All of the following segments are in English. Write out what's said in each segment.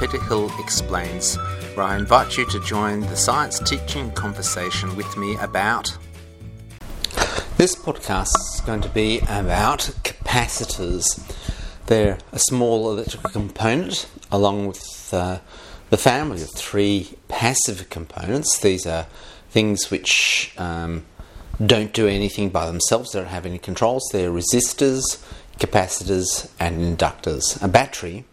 Peter Hill Explains, where I invite you to join the science teaching conversation with me about... This podcast is going to be about capacitors. They're a small electrical component along with the family of three passive components. These are things which don't do anything by themselves, they don't have any controls. They're resistors, capacitors and inductors. A battery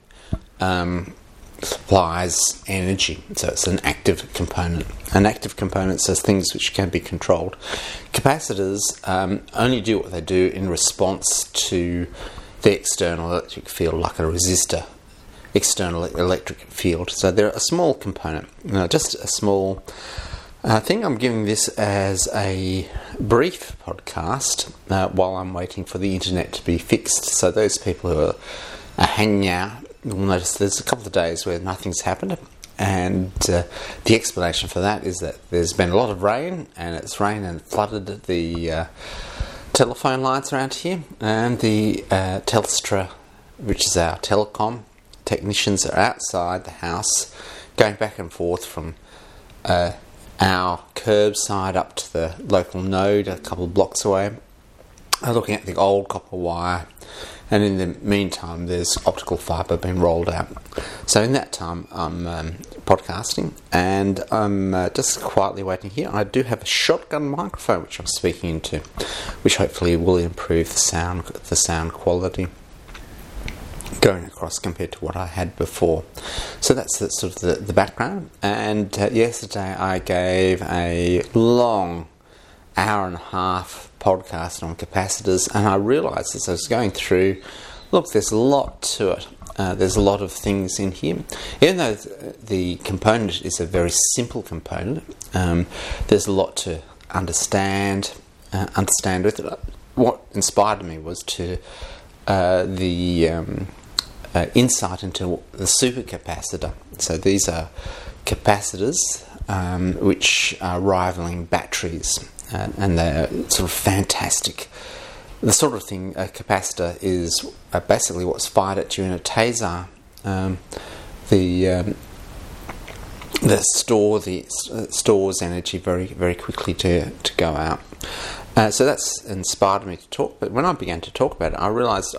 supplies energy, so it's an active component. An active component says things which can be controlled. Capacitors only do what they do in response to the external electric field, like a resistor, external electric field. So they're a small component, just a small I think I'm giving this as a brief podcast while I'm waiting for the internet to be fixed. So those people who are hanging out will notice there's a couple of days where nothing's happened. And the explanation for that is that there's been a lot of rain, and it's rained and flooded the telephone lines around here. And the Telstra, which is our telecom technicians, are outside the house going back and forth from our curbside up to the local node a couple of blocks away, looking at the old copper wire, and in the meantime there's optical fibre being rolled out. So in that time I'm podcasting, and I'm just quietly waiting here. I do have a shotgun microphone which I'm speaking into, which hopefully will improve the sound quality going across compared to what I had before. So that's sort of the background. And yesterday I gave a long hour and a half podcast on capacitors, and I realised as I was going through, look, there's a lot to it. There's a lot of things in here. Even though the component is a very simple component, there's a lot to understand with it. What inspired me was to the insight into the supercapacitor. So these are capacitors which are rivaling batteries, and they're sort of fantastic. The sort of thing a capacitor is basically what's fired at you in a taser. That stores energy very, very quickly to go out. So that's inspired me to talk. But when I began to talk about it, I realised,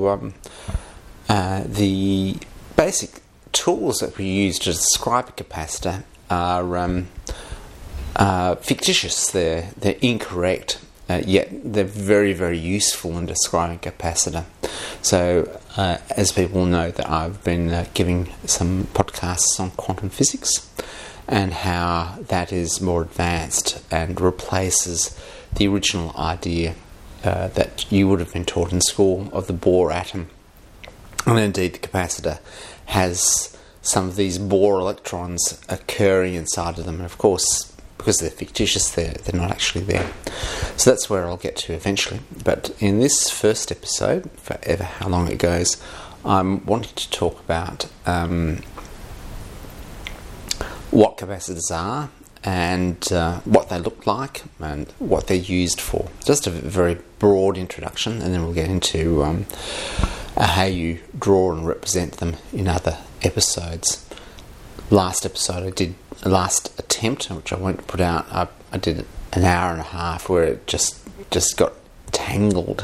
the basic tools that we use to describe a capacitor are fictitious. They're incorrect, yet they're very, very useful in describing a capacitor. So, as people know, that I've been giving some podcasts on quantum physics and how that is more advanced and replaces the original idea that you would have been taught in school of the Bohr atom. And indeed, the capacitor has some of these Bohr electrons occurring inside of them. And of course, because they're fictitious, they're not actually there. So that's where I'll get to eventually. But in this first episode, forever how long it goes, I'm wanting to talk about what capacitors are, and what they look like and what they're used for. Just a very broad introduction, and then we'll get into how you draw and represent them in other episodes. Last attempt, which I won't put out, I did an hour and a half where it just got tangled.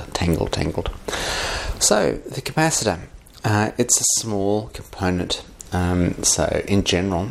So the capacitor, it's a small component. So in general,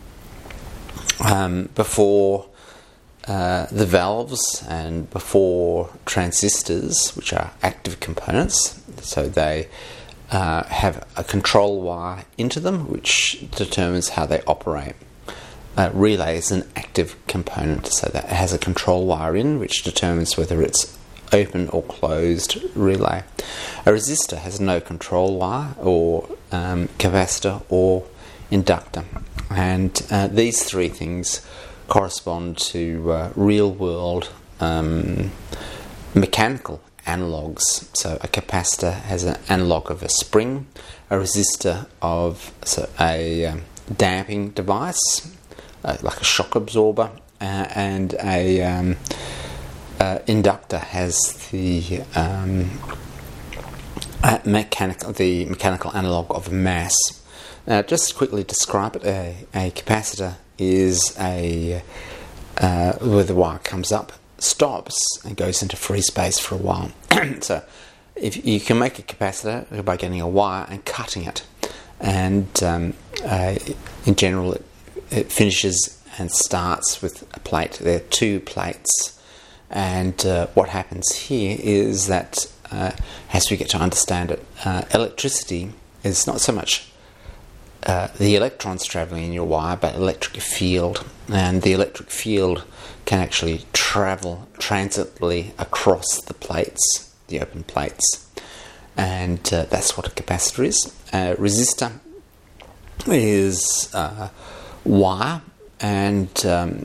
before the valves and before transistors, which are active components, so they have a control wire into them which determines how they operate. Relay is an active component, so that it has a control wire in which determines whether it's open or closed relay. A resistor has no control wire, or capacitor or inductor. And these three things correspond to real world mechanical analogues. So a capacitor has an analogue of a spring, a resistor of a damping device, like a shock absorber, and a inductor has the mechanical analogue of a mass. Now, just to quickly describe it, a capacitor is where the wire comes up, stops, and goes into free space for a while. So, if you can make a capacitor by getting a wire and cutting it, and in general, it finishes and starts with a plate. There are two plates, and what happens here is that, as we get to understand it, electricity is not so much the electrons travelling in your wire, but electric field, and the electric field can actually travel transiently across the plates, the open plates, and that's what a capacitor is. A resistor is wire, and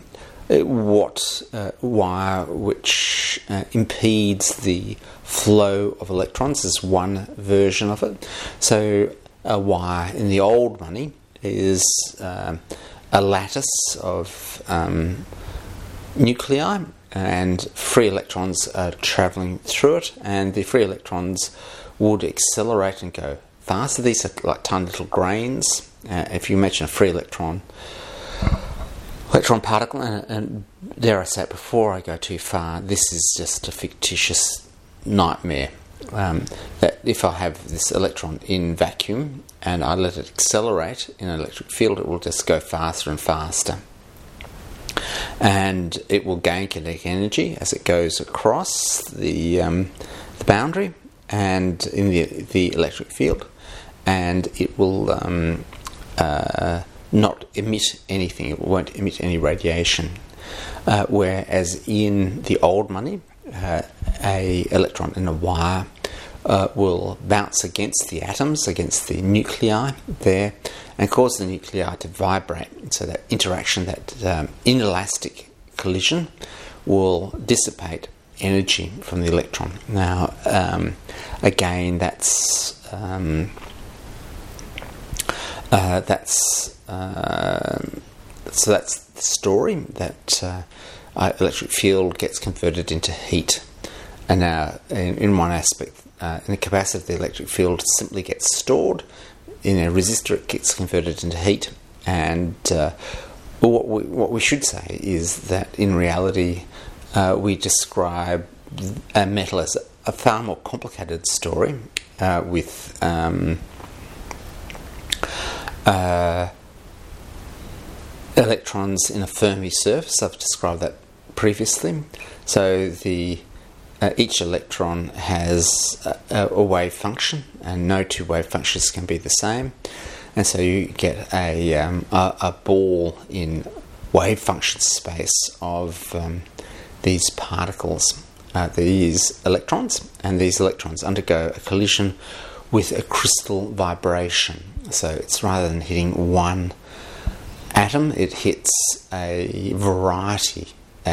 wire which impedes the flow of electrons is one version of it. So a wire in the old money is a lattice of nuclei, and free electrons are travelling through it, and the free electrons would accelerate and go faster. These are like tiny little grains. If you imagine a free electron particle, and dare I say it before I go too far, this is just a fictitious nightmare. That if I have this electron in vacuum and I let it accelerate in an electric field, it will just go faster and faster, and it will gain kinetic energy as it goes across the boundary and in the electric field, and it will not emit anything. It won't emit any radiation. Whereas in the old money, a electron in a wire will bounce against the atoms, against the nuclei there, and cause the nuclei to vibrate. So that interaction, that inelastic collision, will dissipate energy from the electron. Now, again, that's the story, that electric field gets converted into heat. And now, in one aspect, in a capacitor, the electric field simply gets stored. In a resistor, it gets converted into heat. And what we should say is that in reality, we describe a metal as a far more complicated story with electrons in a Fermi surface. I've described that previously. So each electron has a wave function, and no two wave functions can be the same. And so you get a ball in wave function space of these particles, these electrons, and these electrons undergo a collision with a crystal vibration. So it's, rather than hitting one atom, it hits a variety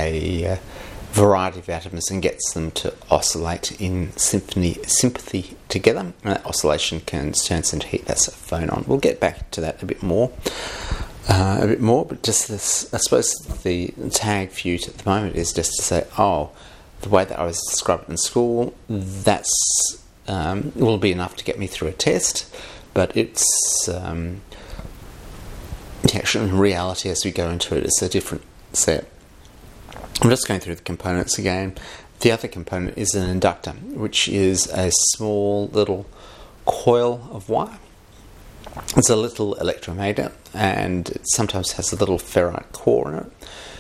of atoms and gets them to oscillate in sympathy together. And that oscillation turns into heat. That's a phonon. We'll get back to that a bit more. But just this, I suppose the tag for you at the moment is just to say, the way that I was described in school, that's will be enough to get me through a test. But it's actually, in reality, as we go into it, it's a different set. I'm just going through the components again. The other component is an inductor, which is a small little coil of wire. It's a little electromagnet, and it sometimes has a little ferrite core in it.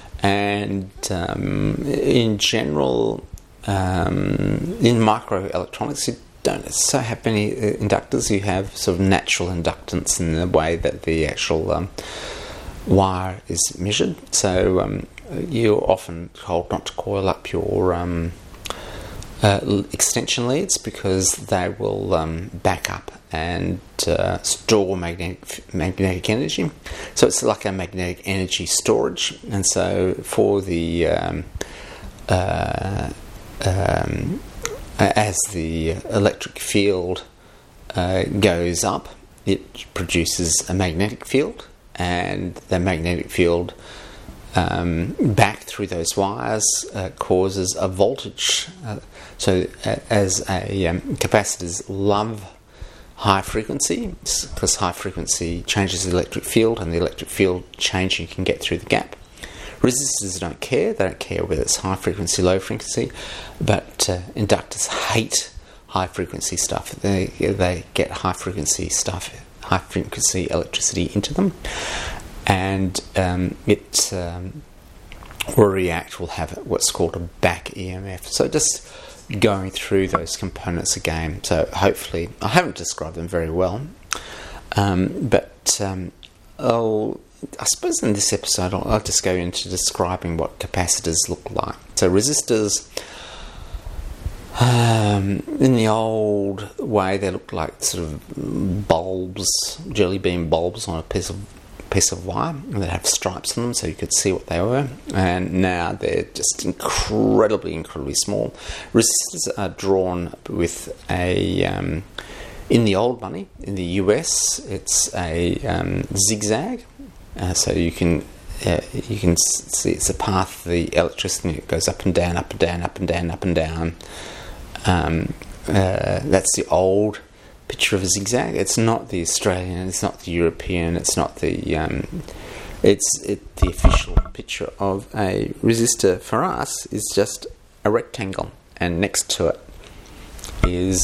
And in general, in microelectronics, you don't so have many inductors. You have sort of natural inductance in the way that the actual wire is measured. So you're often told not to coil up your extension leads, because they will back up and store magnetic energy. So it's like a magnetic energy storage. And so for the as the electric field goes up, it produces a magnetic field, and the magnetic field back through those wires causes a voltage. So as capacitors love high frequency, because high frequency changes the electric field, and the electric field change you can get through the gap. Resistors don't care. They don't care whether it's high frequency, low frequency, but inductors hate high frequency stuff. They get high frequency stuff, high frequency electricity into them, and it will react, will have what's called a back EMF. So just going through those components again. So hopefully, I haven't described them very well, but I suppose in this episode I'll just go into describing what capacitors look like. So resistors, in the old way, they look like sort of bulbs, jelly bean bulbs on a piece of wire, and they have stripes on them so you could see what they were. And now they're just incredibly small. Resistors are drawn with a in the old money in the US, it's a zigzag. So you can see it's a path of the electricity. It goes up and down, up and down, up and down, up and down. That's the old picture of a zigzag. It's not the Australian. It's not the European. It's not the. The official picture of a resistor for us is just a rectangle, and next to it is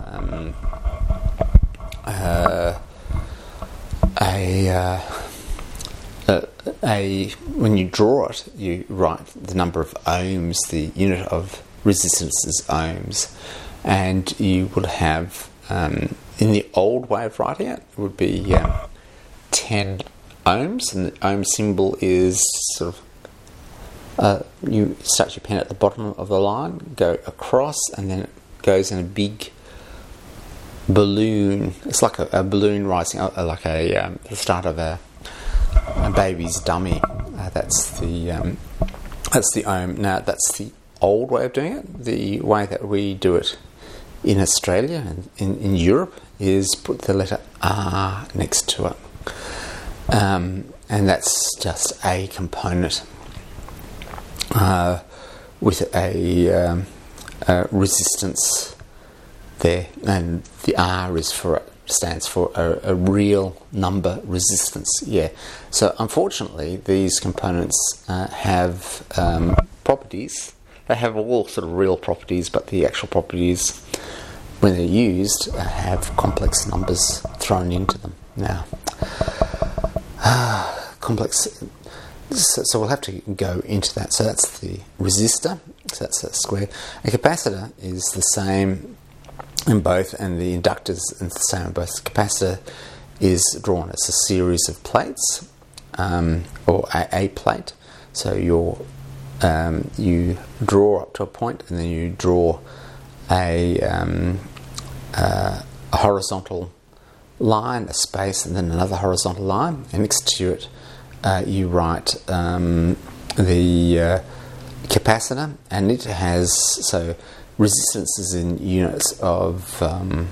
when you draw it, you write the number of ohms. The unit of resistance is ohms, and you would have in the old way of writing it would be 10 ohms, and the ohm symbol is sort of you start your pen at the bottom of the line, go across, and then it goes in a big balloon. It's like a balloon rising, like the start of a baby's dummy. That's the ohm. Now that's the old way of doing it. The way that we do it in Australia and in Europe is put the letter R next to it, and that's just a component with a resistance there, and the R stands for a real number resistance. Yeah. So unfortunately, these components have properties. They have all sort of real properties, but the actual properties, when they're used, have complex numbers thrown into them. Now, complex. So we'll have to go into that. So that's the resistor. So that's a square. A capacitor is the same in both, and the inductors is the same in both. The capacitor is drawn as a series of plates, or a plate. So you draw up to a point, and then you draw a horizontal line, a space, and then another horizontal line, and next to it you write the capacitor, and it has, so resistance is in units of ohm.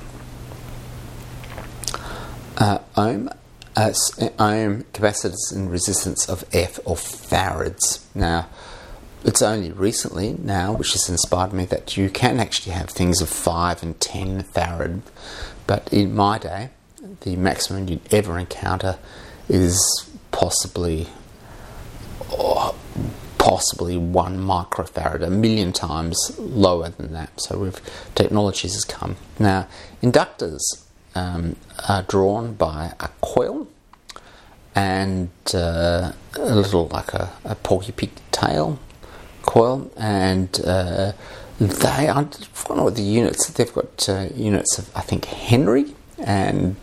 Ohm capacitors in resistance of F, or farads. Now, it's only recently now, which has inspired me, that you can actually have things of 5 and 10 farad, but in my day, the maximum you'd ever encounter is possibly 1 microfarad, a million times lower than that. So technologies has come. Now, inductors are drawn by a coil and a little like a porky pig tail coil, and I don't know what the units. They've got units of, I think, Henry, and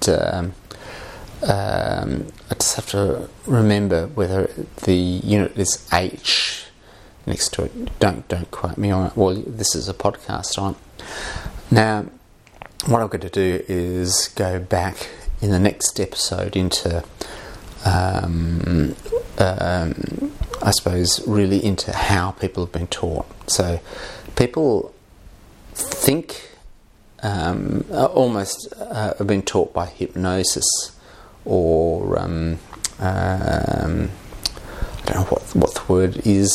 I just have to remember whether the unit is H next to it. Don't quote me on it. Well, this is a podcast on it. Now, what I'm going to do is go back in the next episode into I suppose really into how people have been taught. So people think almost have been taught by hypnosis, or I don't know what the word is,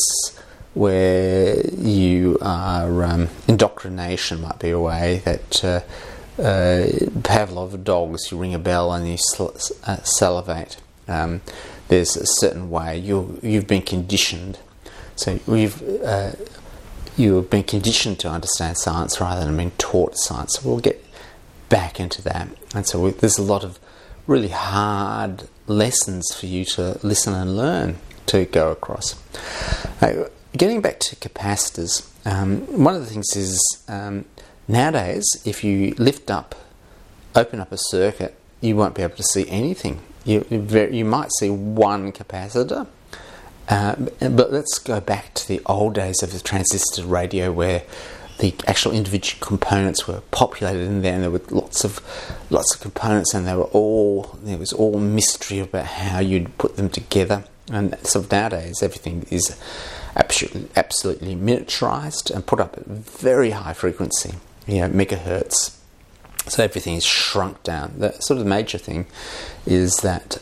where you are indoctrination might be a way that Pavlov dogs, you ring a bell and you salivate. There's a certain way you've been conditioned. So you've been conditioned to understand science rather than being taught science. So we'll get back into that. And so there's a lot of really hard lessons for you to listen and learn to go across. Getting back to capacitors, one of the things is nowadays, if you open up a circuit, you won't be able to see anything. You might see one capacitor, but let's go back to the old days of the transistor radio, where the actual individual components were populated in there, and there were lots of components, and there was all mystery about how you'd put them together. And so nowadays, everything is absolutely miniaturized and put up at very high frequency, megahertz. So everything is shrunk down. The sort of major thing is that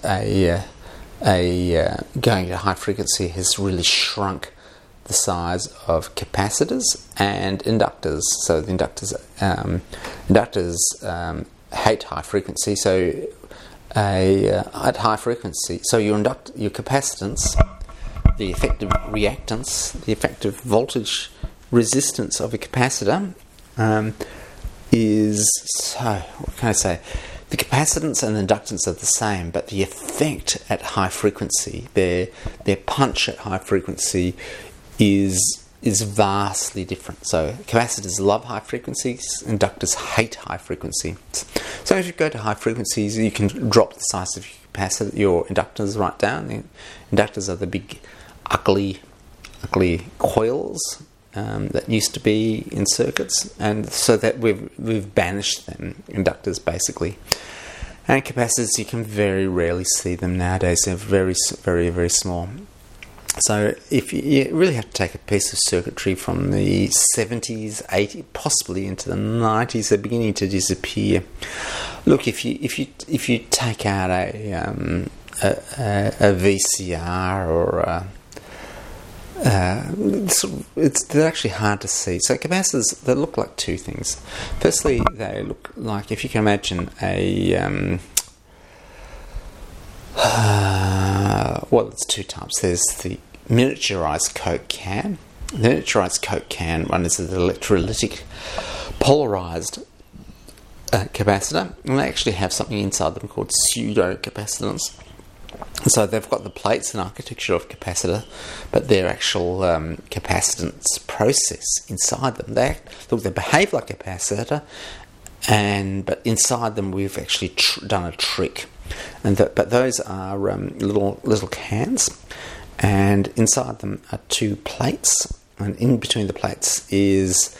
going to high frequency has really shrunk the size of capacitors and inductors. So the inductors hate high frequency. So at high frequency, so your capacitance, the effective reactance, the effective voltage resistance of a capacitor is, so what can I say? The capacitance and the inductance are the same, but the effect at high frequency, their punch at high frequency is vastly different. So capacitors love high frequencies, inductors hate high frequency. So if you go to high frequencies, you can drop the size of your inductors right down. The inductors are the big, ugly coils that used to be in circuits, and so that we've banished them, inductors basically. And capacitors, you can very rarely see them nowadays. They're very, very, very small. So if you really have to take a piece of circuitry from the 70s, 80s, possibly into the 90s, they're beginning to disappear. Look, if you take out a VCR or they're actually hard to see. So capacitors, they look like two things. Firstly, they look like, if you can imagine it's two types. There's the miniaturized Coke can. The miniaturized Coke can one is an electrolytic polarized capacitor, and they actually have something inside them called pseudo-capacitance. So they've got the plates and architecture of capacitor, but their actual capacitance process inside them, they behave like a capacitor, but inside them we've actually done a trick. But those are little cans, and inside them are two plates, and in between the plates is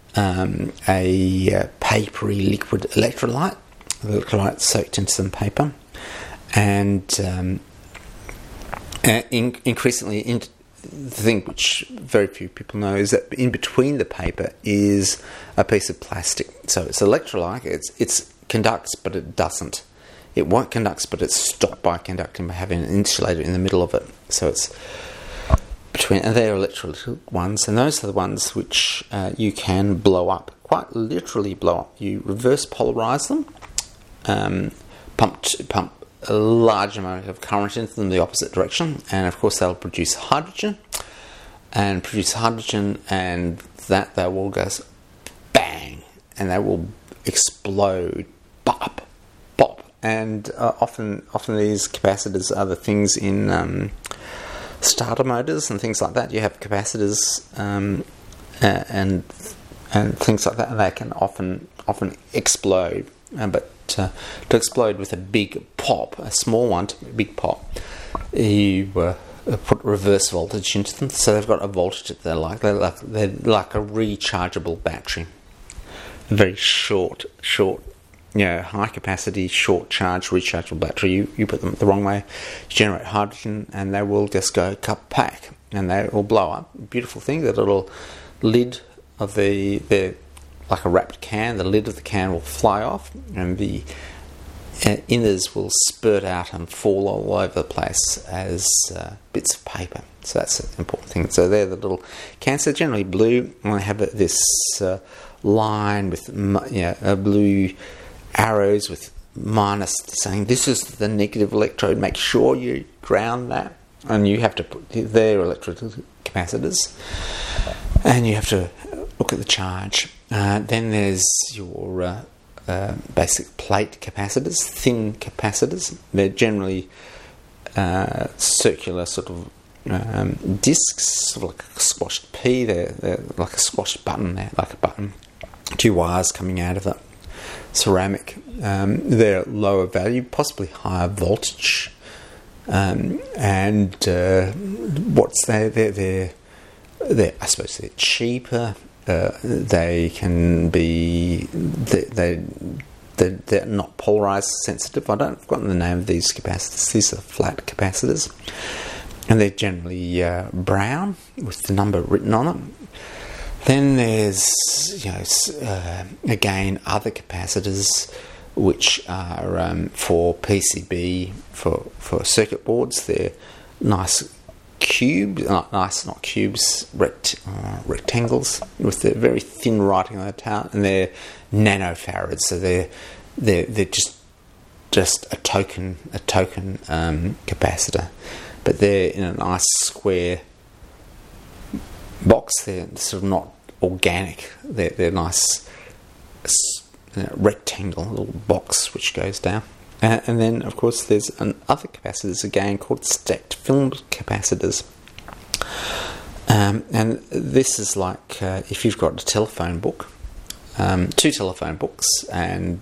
a papery liquid electrolyte. The electrolyte soaked into some paper, and increasingly, the thing which very few people know is that in between the paper is a piece of plastic. So it's electrolyte. It conducts, but it doesn't. It won't conduct, but it's stopped by conducting by having an insulator in the middle of it. So it's between, and they're electrolytic ones, and those are the ones which you can blow up, quite literally blow up. You reverse polarize them, pump a large amount of current into them the opposite direction, and of course they'll produce hydrogen, and that they will go bang, and they will explode, bop. And often these capacitors are the things in starter motors and things like that. You have capacitors and things like that, and they can often explode. But to explode with a big pop, a small one to a big pop, you put reverse voltage into them. So they've got a voltage that they're like a rechargeable battery. Very short. High capacity, short charge, rechargeable battery. You put them the wrong way, you generate hydrogen, and they will just go pack, and they will blow up. Beautiful thing. The little lid of they're like a wrapped can. The lid of the can will fly off, and the inners will spurt out and fall all over the place as bits of paper. So that's an important thing. So they're the little cans. They're generally blue, and they have this line with blue arrows with minus, saying this is the negative electrode. Make sure you ground that, and you have to put their electrical capacitors, and you have to look at the charge. Then there's your basic plate capacitors, thin capacitors. They're generally circular sort of discs, sort of like a squashed pea. They're like a squashed button. They're like a button. 2 wires coming out of the ceramic. They're lower value, possibly higher voltage. What's they're I suppose they're cheaper. They can be they're not polarized sensitive. I've forgotten the name of these capacitors. These are flat capacitors, and they're generally brown with the number written on them. Then there's again other capacitors which are for PCB for circuit boards. They're nice cubes, not cubes, rectangles with the very thin writing on the top, and they're nanofarads. So they're just a token capacitor, but they're in a nice square box. They're sort of not organic. They're nice rectangle little box which goes down. And then, of course, there's other capacitors again called stacked film capacitors. And this is like if you've got a telephone book, 2 telephone books, and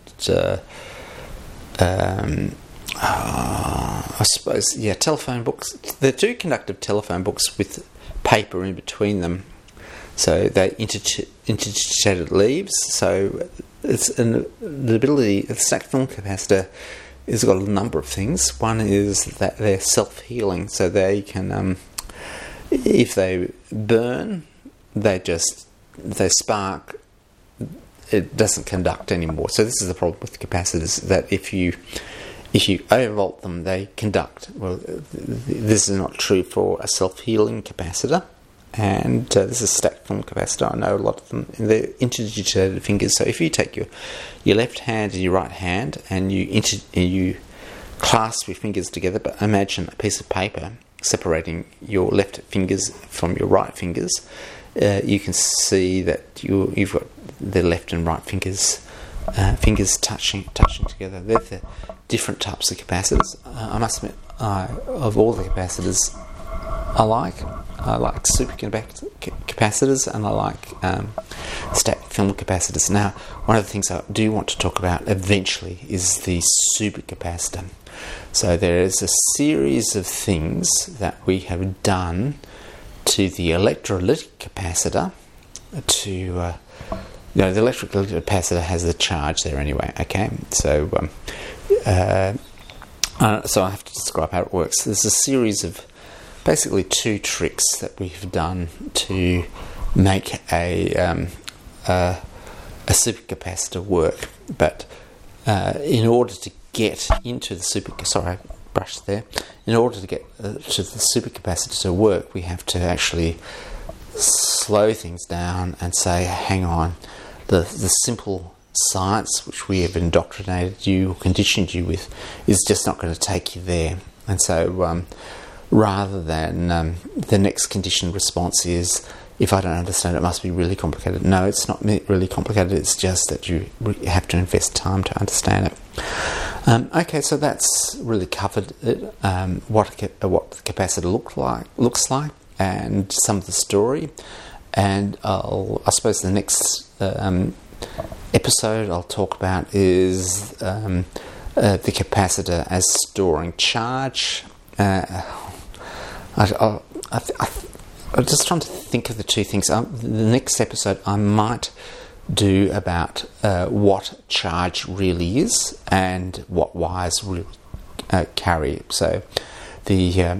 I suppose, telephone books. They're 2 conductive telephone books with paper in between them. So they interdigitated leaves. So it's the ability. The stacked film capacitor has got a number of things. One is that they're self-healing, so they can, if they burn, they spark. It doesn't conduct anymore. So this is the problem with capacitors, that if you overvolt them, they conduct. Well, this is not true for a self-healing capacitor. And this is a stacked film capacitor. I know a lot of them. They're interdigitated fingers. So if you take your left hand and your right hand and you clasp your fingers together, but imagine a piece of paper separating your left fingers from your right fingers, you can see that you've got the left and right fingers touching together. They're the different types of capacitors. I must admit, of all the capacitors I like supercapacitors, and I like stacked film capacitors. Now, one of the things I do want to talk about eventually is the supercapacitor. So there is a series of things that we have done to the electrolytic capacitor to the electrolytic capacitor has the charge there anyway. Okay, so so I have to describe how it works. There's a series of basically 2 tricks that we've done to make a supercapacitor work. But in order to get into the in order to get to the supercapacitor to work, we have to actually slow things down and say, hang on, the simple science which we have indoctrinated you or conditioned you with is just not going to take you there. And so rather than the next conditioned response is, if I don't understand it, must be really complicated. No, it's not really complicated. It's just that you have to invest time to understand it. Okay, so that's really covered what the capacitor looks like, and some of the story. And I suppose the next episode I'll talk about is the capacitor as storing charge. I'm just trying to think of the 2 things. The next episode I might do about what charge really is and what wires really carry. So the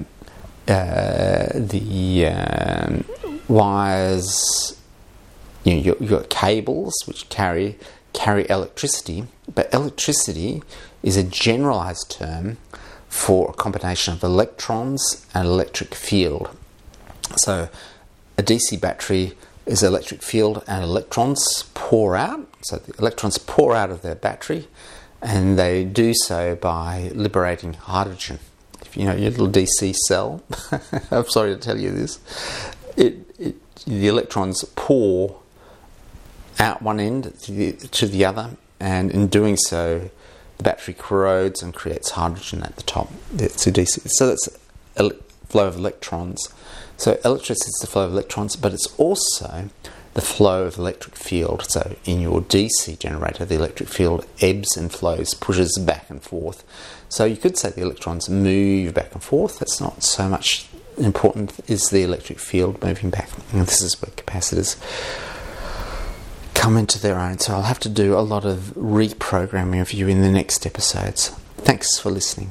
wires, you've got cables which carry electricity, but electricity is a generalized term for a combination of electrons and electric field. So a DC battery is electric field, and electrons pour out. So the electrons pour out of their battery, and they do so by liberating hydrogen. If you know your little DC cell, I'm sorry to tell you this, the electrons pour out one end to the other, and in doing so, the battery corrodes and creates hydrogen at the top. It's a DC. So that's a flow of electrons. So electricity is the flow of electrons, but it's also the flow of electric field. So in your DC generator, the electric field ebbs and flows, pushes back and forth. So you could say the electrons move back and forth. That's not so much important is the electric field moving back. And this is where capacitors come into their own. So I'll have to do a lot of reprogramming of you in the next episodes. Thanks for listening.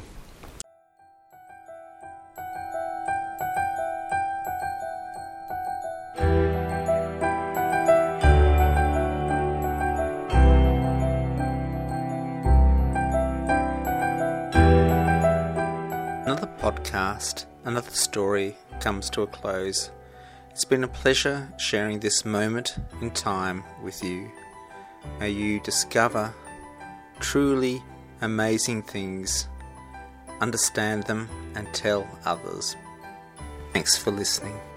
Another podcast, another story comes to a close. It's been a pleasure sharing this moment in time with you. May you discover truly amazing things, understand them, and tell others. Thanks for listening.